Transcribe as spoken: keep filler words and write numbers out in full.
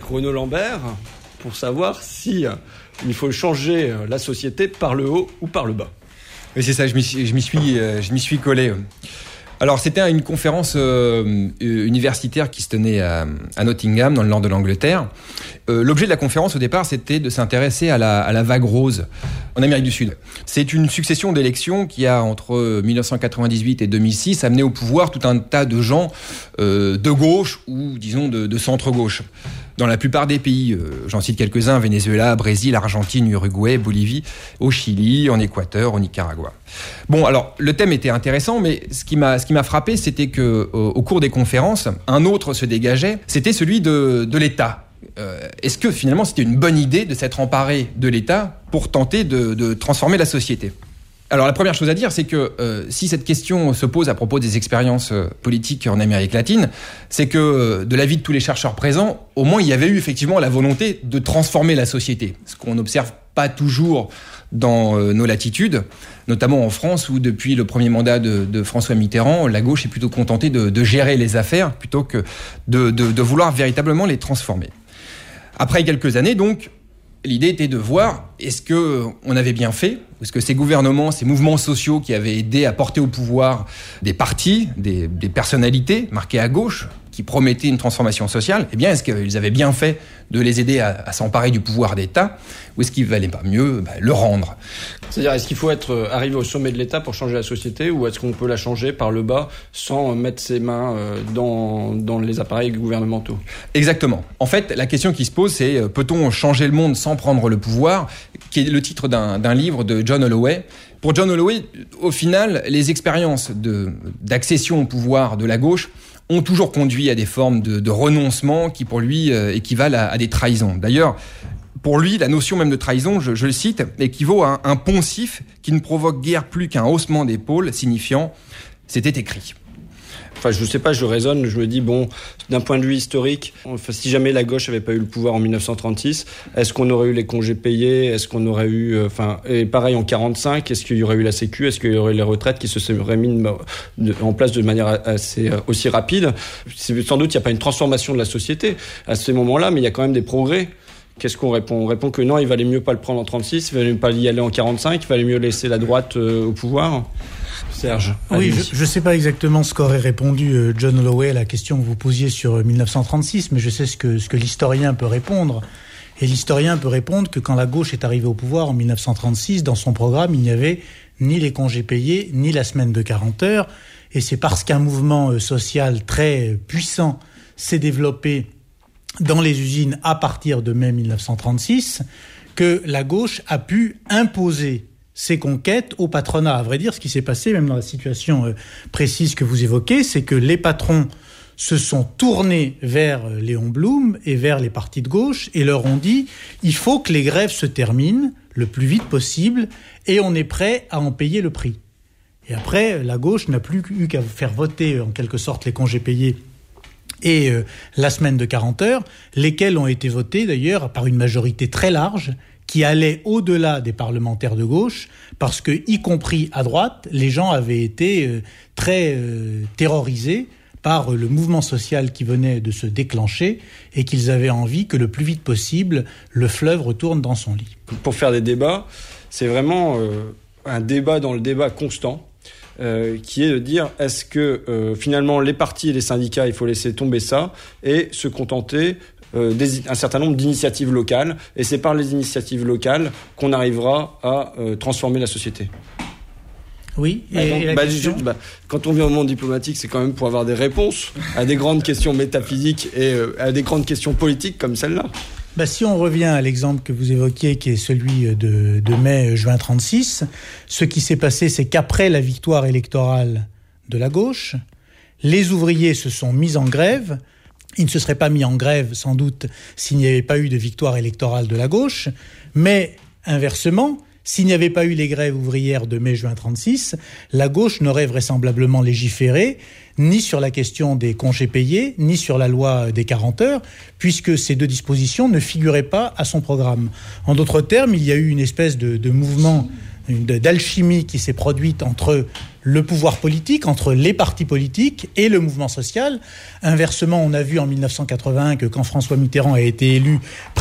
Renaud Lambert pour savoir si euh, il faut changer la société par le haut ou par le bas. Oui, c'est ça, je m'y, je m'y suis, euh, je m'y suis collé. Alors, c'était une conférence euh, universitaire qui se tenait à, à Nottingham, dans le nord de l'Angleterre. Euh, l'objet de la conférence, au départ, c'était de s'intéresser à la, à la vague rose en Amérique du Sud. C'est une succession d'élections qui a, entre dix-neuf cent quatre-vingt-dix-huit et deux mille six, amené au pouvoir tout un tas de gens euh, de gauche ou, disons, de, de centre-gauche. Dans la plupart des pays, euh, j'en cite quelques-uns, Venezuela, Brésil, Argentine, Uruguay, Bolivie, au Chili, en Équateur, au Nicaragua. Bon, alors, le thème était intéressant, mais ce qui m'a, ce qui m'a frappé, c'était que au, au cours des conférences, un autre se dégageait, c'était celui de, de l'État. Euh, est-ce que finalement c'était une bonne idée de s'être emparé de l'État pour tenter de, de transformer la société ? Alors la première chose à dire, c'est que euh, si cette question se pose à propos des expériences euh, politiques en Amérique latine, c'est que euh, de l'avis de tous les chercheurs présents, au moins il y avait eu effectivement la volonté de transformer la société, ce qu'on n'observe pas toujours dans euh, nos latitudes, notamment en France où depuis le premier mandat de, de François Mitterrand, la gauche est plutôt contentée de, de gérer les affaires plutôt que de, de, de vouloir véritablement les transformer. Après quelques années donc, l'idée était de voir est-ce qu'on avait bien fait, est-ce que ces gouvernements, ces mouvements sociaux qui avaient aidé à porter au pouvoir des partis, des, des personnalités marquées à gauche, qui promettaient une transformation sociale, eh bien, est-ce qu'ils avaient bien fait de les aider à, à s'emparer du pouvoir d'État, ou est-ce qu'il ne valait pas mieux bah, le rendre ? C'est-à-dire, est-ce qu'il faut être arrivé au sommet de l'État pour changer la société, ou est-ce qu'on peut la changer par le bas sans mettre ses mains dans, dans les appareils gouvernementaux ? Exactement. En fait, la question qui se pose, c'est peut-on changer le monde sans prendre le pouvoir, qui est le titre d'un, d'un livre de John Holloway. Pour John Holloway, au final, les expériences de, d'accession au pouvoir de la gauche ont toujours conduit à des formes de, de renoncement qui, pour lui, euh, équivalent à, à des trahisons. D'ailleurs, pour lui, la notion même de trahison, je, je le cite, équivaut à un, un poncif qui ne provoque guère plus qu'un haussement d'épaule signifiant « c'était écrit ». Enfin, je sais pas, je raisonne, je me dis, bon, d'un point de vue historique, enfin, si jamais la gauche avait pas eu le pouvoir en dix-neuf cent trente-six, est-ce qu'on aurait eu les congés payés ? Est-ce qu'on aurait eu, enfin, et pareil en quarante-cinq, est-ce qu'il y aurait eu la Sécu ? Est-ce qu'il y aurait eu les retraites qui se seraient mises en place de manière assez, aussi rapide ? C'est, sans doute, il n'y a pas une transformation de la société à ces moments-là, mais il y a quand même des progrès. Qu'est-ce qu'on répond ? On répond que non, il valait mieux pas le prendre en trente-six, il valait pas y aller en quarante-cinq, il valait mieux laisser la droite euh, au pouvoir. Serge. Oui, je ne sais pas exactement ce qu'aurait répondu euh, John Holloway à la question que vous posiez sur dix-neuf cent trente-six, mais je sais ce que, ce que l'historien peut répondre. Et l'historien peut répondre que quand la gauche est arrivée au pouvoir en dix-neuf cent trente-six, dans son programme, il n'y avait ni les congés payés, ni la semaine de quarante heures. Et c'est parce qu'un mouvement social très puissant s'est développé dans les usines à partir de mai dix-neuf cent trente-six que la gauche a pu imposer ses conquêtes au patronat. À vrai dire, ce qui s'est passé, même dans la situation euh, précise que vous évoquez, c'est que les patrons se sont tournés vers Léon Blum et vers les partis de gauche et leur ont dit « il faut que les grèves se terminent le plus vite possible et on est prêt à en payer le prix ». Et après, la gauche n'a plus eu qu'à faire voter en quelque sorte les congés payés et euh, la semaine de quarante heures, lesquels ont été votés d'ailleurs par une majorité très large qui allait au-delà des parlementaires de gauche, parce que, y compris à droite, les gens avaient été euh, très euh, terrorisés par le mouvement social qui venait de se déclencher et qu'ils avaient envie que le plus vite possible, le fleuve retourne dans son lit. Pour faire des débats, c'est vraiment euh, un débat dans le débat constant. Euh, qui est de dire est-ce que euh, finalement les partis et les syndicats il faut laisser tomber ça et se contenter euh, des, un certain nombre d'initiatives locales et c'est par les initiatives locales qu'on arrivera à euh, transformer la société. Oui, et, bah, donc, et la bah, question... je, bah, quand on vient au monde diplomatique, c'est quand même pour avoir des réponses à des grandes questions métaphysiques et euh, à des grandes questions politiques comme celle-là. Bah, si on revient à l'exemple que vous évoquiez, qui est celui de, de mai-juin trente-six, ce qui s'est passé, c'est qu'après la victoire électorale de la gauche, les ouvriers se sont mis en grève. Ils ne se seraient pas mis en grève, sans doute, s'il n'y avait pas eu de victoire électorale de la gauche. Mais, inversement, s'il n'y avait pas eu les grèves ouvrières de mai-juin trente-six, la gauche n'aurait vraisemblablement légiféré ni sur la question des congés payés, ni sur la loi des quarante heures, puisque ces deux dispositions ne figuraient pas à son programme. En d'autres termes, il y a eu une espèce de, de mouvement d'alchimie qui s'est produite entre le pouvoir politique, entre les partis politiques et le mouvement social. Inversement, on a vu en mille neuf cent quatre-vingt-un que quand François Mitterrand a été élu